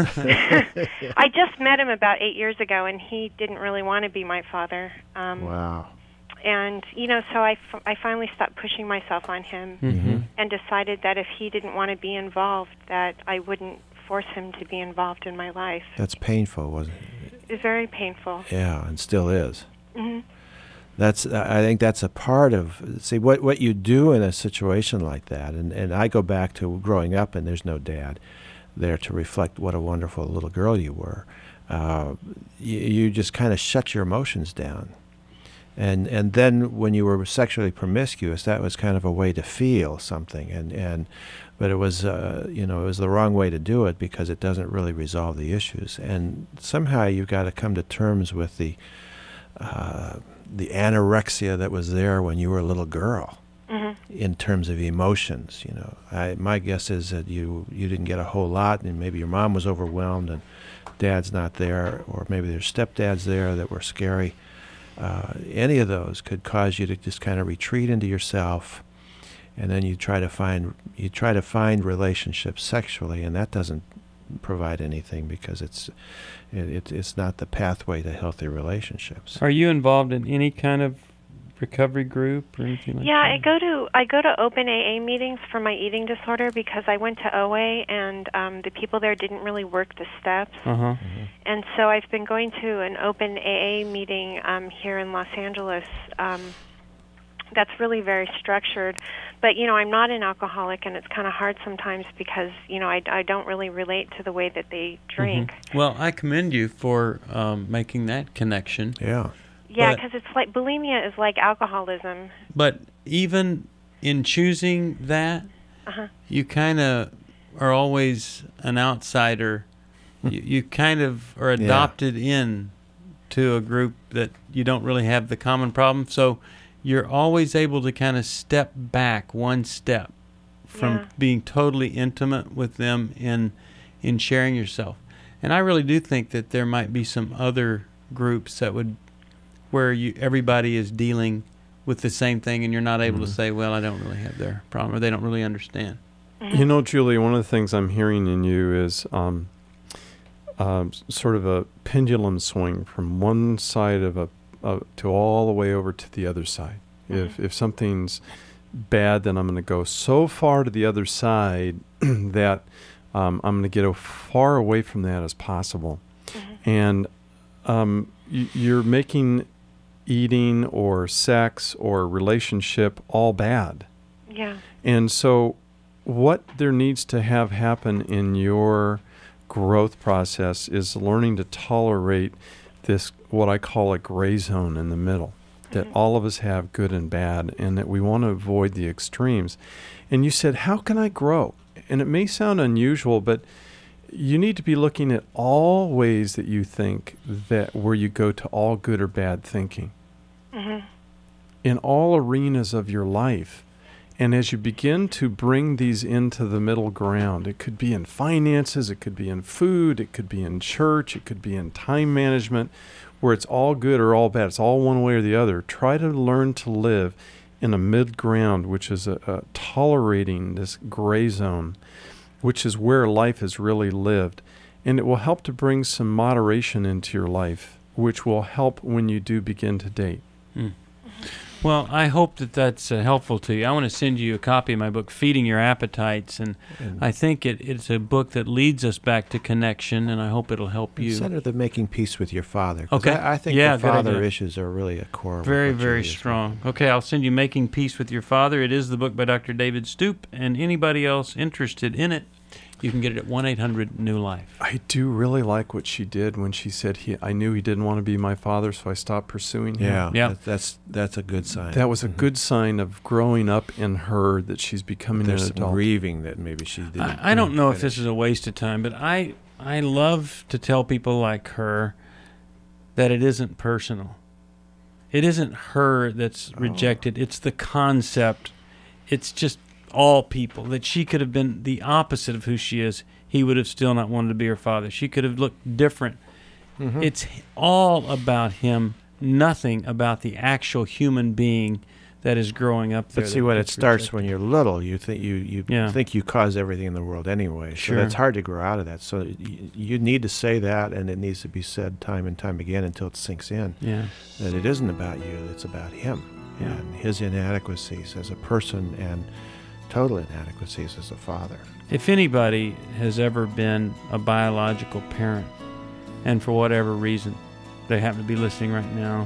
I just met him about eight years ago, and he didn't really want to be my father. Um, Wow. And, you know, so I, f- I finally stopped pushing myself on him Mhm. and decided that if he didn't want to be involved, that I wouldn't force him to be involved in my life. That's painful, wasn't it? It was very painful. Yeah, and still is. hmm That's I think that's a part of see what what you do in a situation like that, and and I go back to growing up and there's no dad there to reflect what a wonderful little girl you were. Uh, you, you just kind of shut your emotions down, and and then when you were sexually promiscuous, that was kind of a way to feel something, and and but it was uh, you know it was the wrong way to do it because it doesn't really resolve the issues, and somehow you've got to come to terms with the. Uh, the anorexia that was there when you were a little girl Mhm. in terms of emotions. You know, I, my guess is that you, you didn't get a whole lot, and maybe your mom was overwhelmed and dad's not there, or maybe there's stepdads there that were scary. Uh, any of those could cause you to just kind of retreat into yourself, and then you try to find you try to find relationships sexually, and that doesn't provide anything because it's it, it, it's not the pathway to healthy relationships. Are you involved in any kind of recovery group or anything like Yeah, that? I go to I go to open A A meetings for my eating disorder because I went to O A and um, the people there didn't really work the steps. Uh-huh. And so I've been going to an open A A meeting um, here in Los Angeles. Um, that's really very structured. But, you know, I'm not an alcoholic, and it's kind of hard sometimes because, you know, I, I don't really relate to the way that they drink. Mhm. Well, I commend you for um, making that connection. Yeah. Yeah, But- because it's like bulimia is like alcoholism. But even in choosing that, Uh-huh. you kind of are always an outsider. you, you kind of are Yeah. adopted in to a group that you don't really have the common problem. So you're always able to kind of step back one step from Yeah. being totally intimate with them in in sharing yourself. And I really do think that there might be some other groups that would where you everybody is dealing with the same thing, and you're not able Mhm. to say, well, I don't really have their problem, or they don't really understand. You know, Julie, one of the things I'm hearing in you is um, um, s- sort of a pendulum swing from one side of a uh, to all the way over to the other side. If if something's bad, then I'm going to go so far to the other side that Um, I'm going to get as far away from that as possible. Mm-hmm. And um, y- you're making eating or sex or relationship all bad. Yeah. And so what there needs to have happen in your growth process is learning to tolerate this, what I call a gray zone in the middle, mm-hmm. that all of us have good and bad, and that we want to avoid the extremes. And you said, how can I grow? And it may sound unusual, but you need to be looking at all ways that you think that where you go to all good or bad thinking. Mm-hmm. In all arenas of your life. And as you begin to bring these into the middle ground, it could be in finances, it could be in food, it could be in church, it could be in time management, where it's all good or all bad. It's all one way or the other. Try to learn to live in a mid ground, which is a, a tolerating this gray zone, which is where life is really lived. And it will help to bring some moderation into your life, which will help when you do begin to date. Mm. Well, I hope that that's uh, helpful to you. I want to send you a copy of my book, Feeding Your Appetites, and mm. I think it, it's a book that leads us back to connection, and I hope it'll help you. Instead of the Making Peace with Your Father. Okay. I, I think yeah, the father issues are really a core of Very, what very Julie is strong. making. Okay, I'll send you Making Peace with Your Father. It is the book by Doctor David Stoop, and anybody else interested in it, you can get it at one eight hundred new life. I do really like what she did when she said, he, I knew he didn't want to be my father, so I stopped pursuing him. Yeah, yeah. That, that's that's a good sign. That was a mm-hmm. good sign of growing up in her, that she's becoming There's an some adult. grieving that maybe she didn't. I, I don't know finish. if this is a waste of time, but I I love to tell people like her that it isn't personal. It isn't her that's Oh. rejected. It's the concept. It's just all people. That she could have been the opposite of who she is. He would have still not wanted to be her father. She could have looked different. Mm-hmm. It's all about him, nothing about the actual human being that is growing up there. But see, when it starts rejected. When you're little, you think you, you yeah. think you cause everything in the world anyway. Sure. So that's hard to grow out of that. So you, you need to say that, and it needs to be said time and time again until it sinks in. Yeah. That it isn't about you, it's about him. Yeah. And his inadequacies as a person and total inadequacies as a father. If anybody has ever been a biological parent, and for whatever reason, they happen to be listening right now,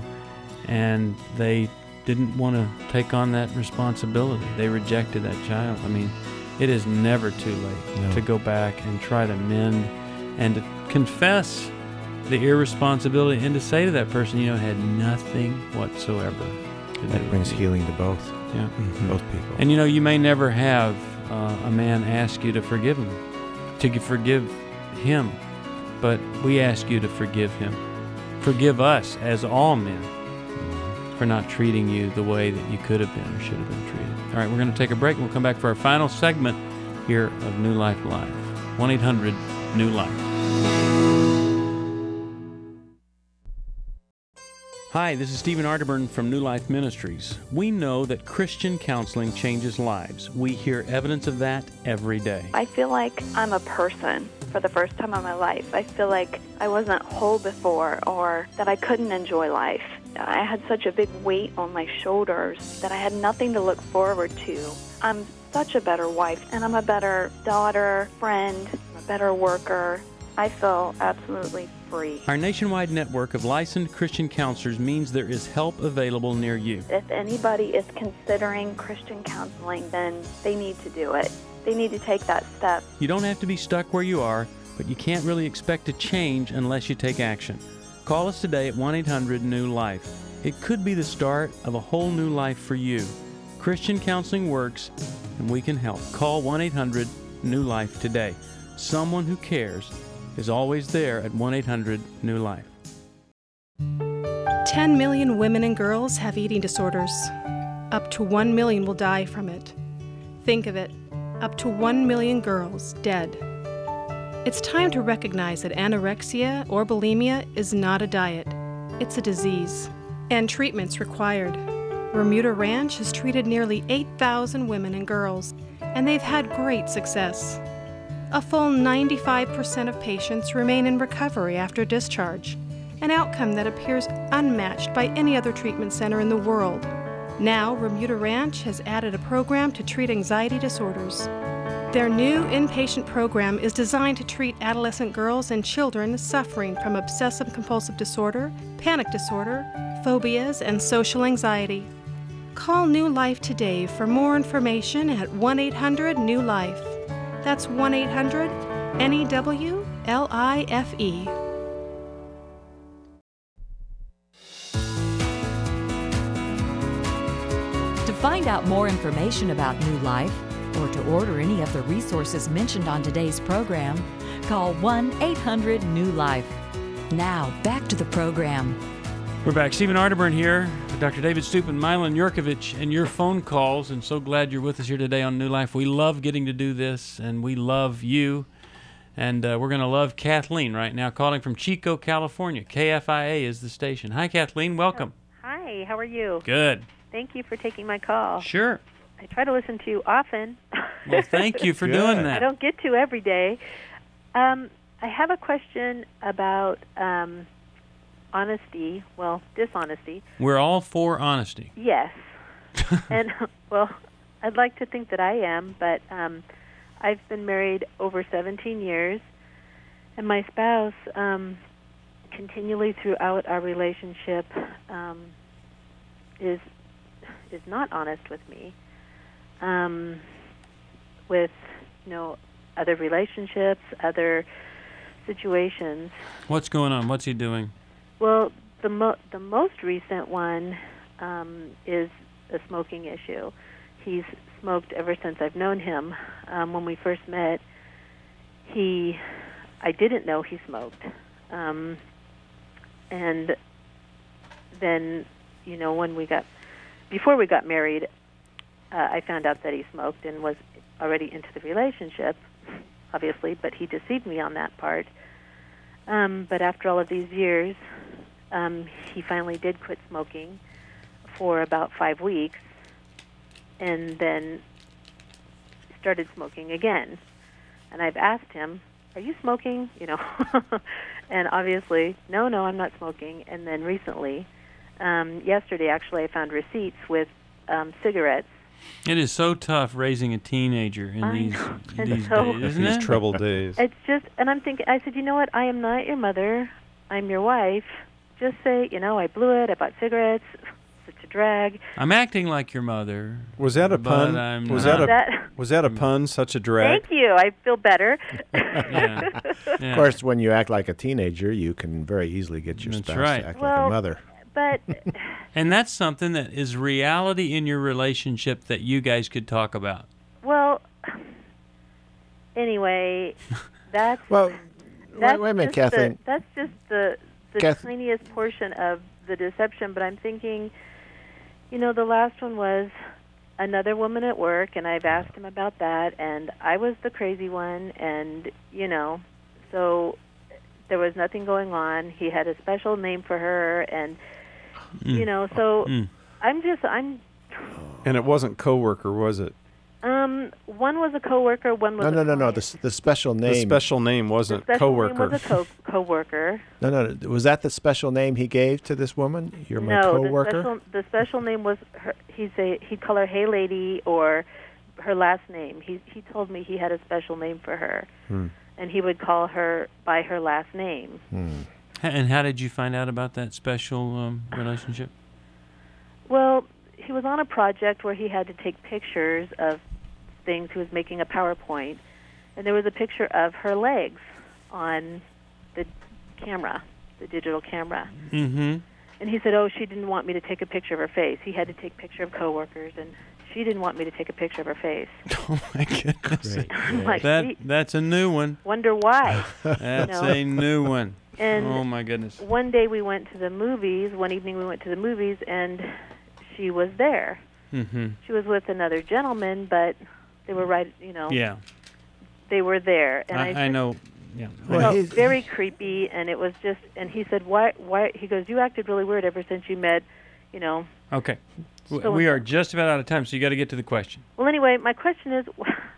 and they didn't want to take on that responsibility, they rejected that child. I mean, it is never too late no. to go back and try to mend and to confess the irresponsibility and to say to that person, you know, had nothing whatsoever to do. That brings healing to both. Yeah. Mm-hmm. Both people. And you know, you may never have uh, a man ask you to forgive him, to forgive him, but we ask you to forgive him. Forgive us as all men for not treating you the way that you could have been or should have been treated. All right, we're going to take a break and we'll come back for our final segment here of New Life Live. one eight hundred new life. Hi, this is Stephen Arterburn from New Life Ministries. We know that Christian counseling changes lives. We hear evidence of that every day. I feel like I'm a person for the first time in my life. I feel like I wasn't whole before, or that I couldn't enjoy life. I had such a big weight on my shoulders that I had nothing to look forward to. I'm such a better wife, and I'm a better daughter, friend, a better worker. I feel absolutely free. Our nationwide network of licensed Christian counselors means there is help available near you. If anybody is considering Christian counseling, then they need to do it. They need to take that step. You don't have to be stuck where you are, but you can't really expect to change unless you take action. Call us today at one eight hundred new life. It could be the start of a whole new life for you. Christian counseling works, and we can help. Call one eight hundred new life today. Someone who cares is always there at one eight hundred new life. ten million women and girls have eating disorders. Up to one million will die from it. Think of it, up to one million girls dead. It's time to recognize that anorexia or bulimia is not a diet. It's a disease, and treatment's required. Bermuda Ranch has treated nearly eight thousand women and girls, and they've had great success. A full ninety-five percent of patients remain in recovery after discharge, an outcome that appears unmatched by any other treatment center in the world. Now, Bermuda Ranch has added a program to treat anxiety disorders. Their new inpatient program is designed to treat adolescent girls and children suffering from obsessive-compulsive disorder, panic disorder, phobias, and social anxiety. Call New Life today for more information at one eight hundred new life. That's one eight hundred N E W L I F E. To find out more information about New Life or to order any of the resources mentioned on today's program, call one eight hundred new life. Now, back to the program. We're back. Stephen Arterburn here, Doctor David Stoop and Milan Yurkovich, and your phone calls, and so glad you're with us here today on New Life. We love getting to do this, and we love you, and uh, we're going to love Kathleen right now, calling from Chico, California. K F I A is the station. Hi, Kathleen. Welcome. Hi, how are you? Good. Thank you for taking my call. Sure. I try to listen to you often. Well, thank you for doing that. I don't get to every day. Um, I have a question about um, honesty, well, dishonesty. We're all for honesty. Yes. And, well, I'd like to think that I am, but um, I've been married over seventeen years, and my spouse um, continually throughout our relationship um, is is not honest with me. Um, with, you know, other relationships, other situations. What's going on? What's he doing? Well, the mo- the most recent one um, is a smoking issue. He's smoked ever since I've known him. Um, when we first met, he, I didn't know he smoked. Um, and then, you know, when we got, before we got married, uh, I found out that he smoked and was already into the relationship, obviously, but he deceived me on that part. Um, but after all of these years, um, he finally did quit smoking for about five weeks and then started smoking again. And I've asked him, are you smoking? You know, and obviously, no, no, I'm not smoking. And then recently, um, yesterday actually, I found receipts with um, cigarettes. It is so tough raising a teenager in I these, know. these so, days, isn't These it? troubled days. It's just, and I'm thinking, I said, you know what, I am not your mother, I'm your wife. Just say, you know, I blew it, I bought cigarettes, such a drag. I'm acting like your mother. Was that a but pun? I'm Was not. that a That- was that a pun? Such a drag. Thank you, I feel better. Yeah. Yeah. Of course, when you act like a teenager, you can very easily get your That's spouse right. to act like Well, a mother. But And that's something that is reality in your relationship that you guys could talk about. well, anyway, that's Well, that's wait a minute, just Kathleen. The, that's just the the Kath- tiniest portion of the deception. But I'm thinking, you know, the last one was another woman at work, and I've asked him about that, and I was the crazy one, and you know, so there was nothing going on. He had a special name for her, and Mm. you know, so Mm. I'm just I'm. And it wasn't coworker, was it? Um, one was a coworker, one was No, a no, no, no. client. The, s- the special name. The special name The wasn't special coworker. name was a co- coworker. No, no. Was that the special name he gave to this woman? You're my no, coworker. the special the special name was her. He'd say he'd call her "Hey Lady" or her last name. He he told me he had a special name for her, Hmm. and he would call her by her last name. Hmm. And how did you find out about that special um, relationship? Well, he was on a project where he had to take pictures of things. He was making a PowerPoint, and there was a picture of her legs on the camera, the digital camera. Mm-hmm. And he said, oh, she didn't want me to take a picture of her face. He had to take a picture of coworkers, and she didn't want me to take a picture of her face. Oh, my goodness. Great. I'm like, That "Gee, That's a new one. wonder why. That's know? a new one. And oh, my goodness. one day we went to the movies. One evening we went to the movies, and she was there. Mm-hmm. She was with another gentleman, but they were right, you know, Yeah. they were there. And I, I, I just know. Yeah. Well, felt he's- very creepy, and it was just, and he said, why, why, he goes, you acted really weird ever since you met, you know. Okay. W- So- we are just about out of time, so you got to get to the question. Well, anyway, my question is,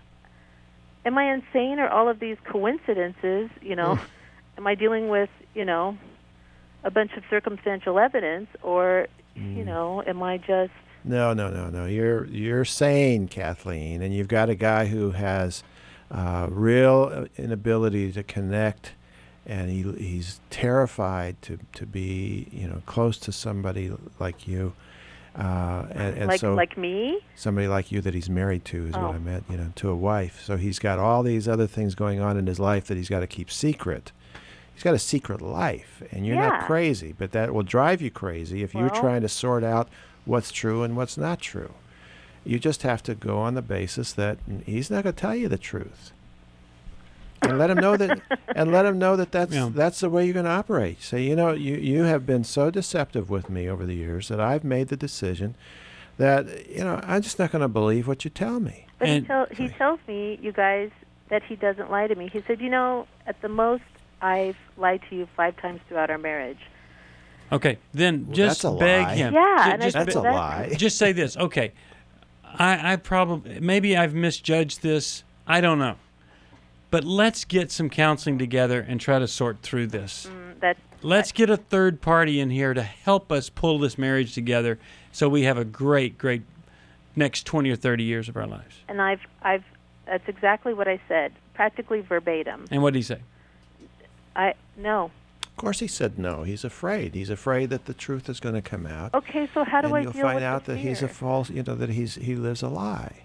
am I insane, or all of these coincidences, you know, am I dealing with, you know, a bunch of circumstantial evidence, or, you know, am I just... No, no, no, no. You're you're sane, Kathleen, and you've got a guy who has uh, real inability to connect, and he he's terrified to, to be, you know, close to somebody like you. Uh, and, and like so like me? Somebody like you that he's married to is Oh. what I meant, you know, to a wife. So he's got all these other things going on in his life that he's got to keep secret. He's got a secret life, and you're Yeah. not crazy, but that will drive you crazy if you're Well- trying to sort out what's true and what's not true. You just have to go on the basis that he's not going to tell you the truth. And let him know that, and let him know that that's Yeah. that's the way you're going to operate. Say, you know, you you have been so deceptive with me over the years that I've made the decision that, you know, I'm just not going to believe what you tell me. But he, tell, he tells me, you guys, that he doesn't lie to me. He said, you know, at the most, I've lied to you five times throughout our marriage. Okay, then Well, just that's a beg lie. him. Yeah, Ju- and I just said That's a that- lie. Just say this. Okay, I, I probably maybe I've misjudged this. I don't know, but let's get some counseling together and try to sort through this. Mm, that's Let's get a third party in here to help us pull this marriage together, so we have a great, great next twenty or thirty years of our lives. and I've I've that's exactly what I said, practically verbatim. And what did he say? I no. Of course, he said no. He's afraid. He's afraid that the truth is going to come out. Okay, so how do and I you'll deal find with out the that he's a fear? false. You know that he's he lives a lie.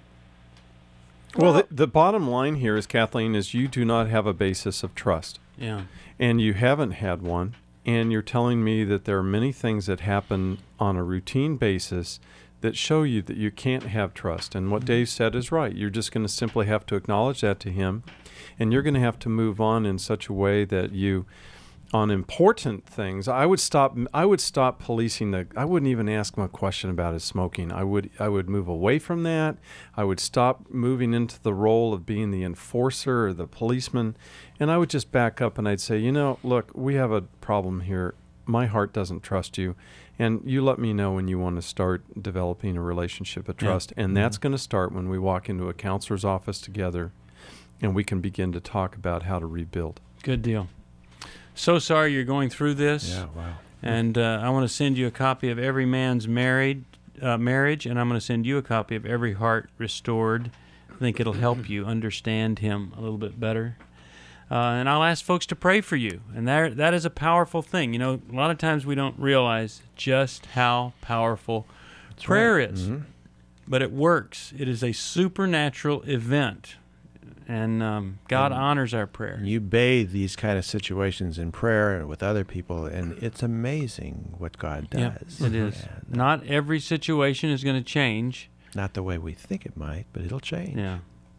Well, the, the bottom line here is, Kathleen, is you do not have a basis of trust. Yeah. And you haven't had one. And you're telling me that there are many things that happen on a routine basis that show you that you can't have trust. And what Dave said is right. You're just going to simply have to acknowledge that to him. And you're going to have to move on in such a way that you, on important things, I would stop. I would stop policing the. I wouldn't even ask him a question about his smoking. I would. I would move away from that. I would stop moving into the role of being the enforcer or the policeman, and I would just back up and I'd say, you know, look, we have a problem here. My heart doesn't trust you, and you let me know when you want to start developing a relationship of Yeah. trust, and that's going to start when we walk into a counselor's office together, and we can begin to talk about how to rebuild. Good deal. So sorry you're going through this. Yeah, wow. And uh, I want to send you a copy of Every Man's Married uh, Marriage, and I'm going to send you a copy of Every Heart Restored. I think it'll help you understand him a little bit better. Uh, and I'll ask folks to pray for you. And that, that is a powerful thing. You know, a lot of times we don't realize just how powerful That's prayer right. is. Mhm. But it works. It is a supernatural event. And um, God And honors our prayer. You bathe these kind of situations in prayer and with other people, and it's amazing what God does. Yeah, it is. And Not every situation is going to change. not the way we think it might, but it'll change. Yeah.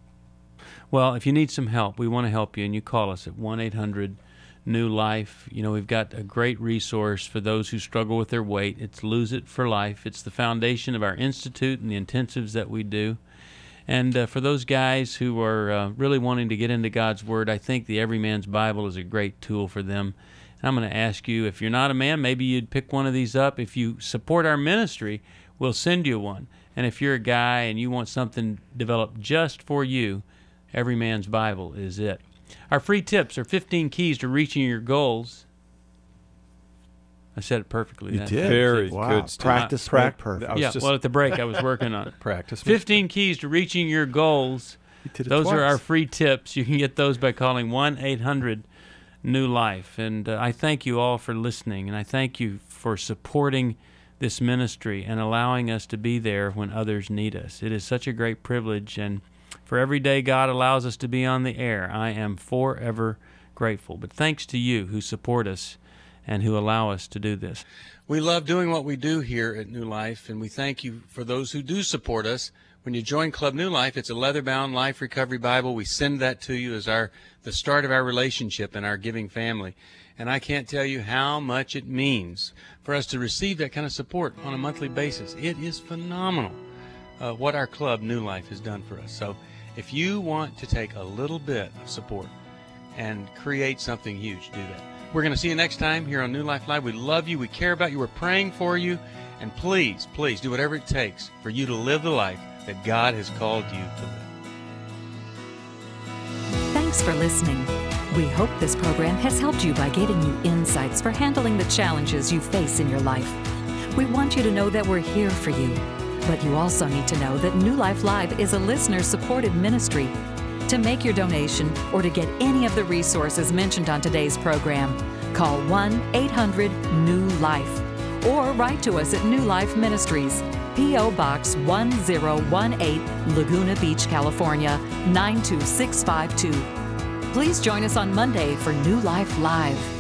Well, if you need some help, we want to help you, and you call us at one eight hundred new life. You know, we've got a great resource for those who struggle with their weight. It's Lose It for Life. It's the foundation of our institute and the intensives that we do. And uh, for those guys who are uh, really wanting to get into God's Word, I think the Every Man's Bible is a great tool for them. And I'm going to ask you, if you're not a man, maybe you'd pick one of these up. If you support our ministry, we'll send you one. And if you're a guy and you want something developed just for you, Every Man's Bible is it. Our free tips are fifteen keys to reaching your goals. I said it perfectly. You That- did. Very Wow. good. Steve. Practice Prac- makes perfect. I was Yeah, just- well, at the break, I was working on it. Practice. fifteen keys to reaching your goals. You did it Those are twice. our free tips. You can get those by calling one eight hundred new life. And uh, I thank you all for listening, and I thank you for supporting this ministry and allowing us to be there when others need us. It is such a great privilege, and for every day God allows us to be on the air, I am forever grateful. But thanks to you who support us and who allow us to do this. We love doing what we do here at New Life, and we thank you for those who do support us. When you join Club New Life, it's a leather-bound Life Recovery Bible. We send that to you as our the start of our relationship and our giving family. And I can't tell you how much it means for us to receive that kind of support on a monthly basis. It is phenomenal uh, what our Club New Life has done for us. So if you want to take a little bit of support and create something huge, do that. We're going to see you next time here on New Life Live. We love you. We care about you. We're praying for you. And please, please do whatever it takes for you to live the life that God has called you to live. Thanks for listening. We hope this program has helped you by giving you insights for handling the challenges you face in your life. We want you to know that we're here for you, but you also need to know that New Life Live is a listener-supported ministry. To make your donation or to get any of the resources mentioned on today's program, call one eight hundred new life or write to us at New Life Ministries, P O. Box one zero one eight, Laguna Beach, California, nine two six five two. Please join us on Monday for New Life Live.